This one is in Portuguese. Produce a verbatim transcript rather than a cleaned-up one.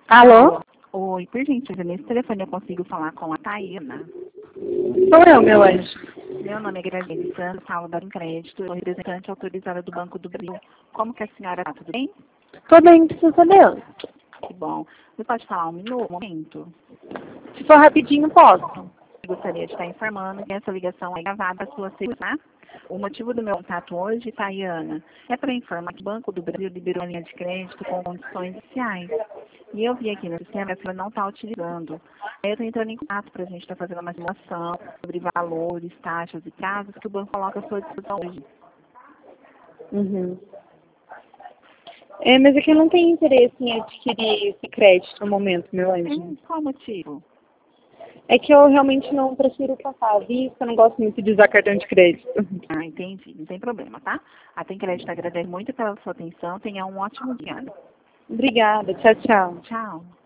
Alô? Oi, por gentileza, nesse telefone eu consigo falar com a Taína. Sou eu, meu anjo. Meu nome é Graziele Santos, falo da Crédito, sou representante autorizada do Banco do Brasil. Como que a senhora está? Tudo bem? Tô bem, graças a Deus. Que bom. Você pode falar um minuto, um momento? Se for rapidinho, posso. Eu gostaria de estar informando que essa ligação é gravada à sua segurança. O motivo do meu contato hoje, Tayana, é para informar que o Banco do Brasil liberou a linha de crédito com condições iniciais. E eu vi aqui no sistema que ela não está utilizando. Aí eu estou entrando em contato para a gente estar fazendo uma simulação sobre valores, taxas e casos que o banco coloca à sua disposição hoje. Uhum. É, mas é que eu não tenho interesse em adquirir esse crédito no momento, meu anjo. Hum, qual o motivo? É que eu realmente não prefiro passar a vista, eu não gosto muito de usar cartão de crédito. Ah, entendi. Não tem problema, tá? A Tem Crédito agradece muito pela sua atenção. Tenha um ótimo dia. Obrigada, tchau, tchau. Tchau.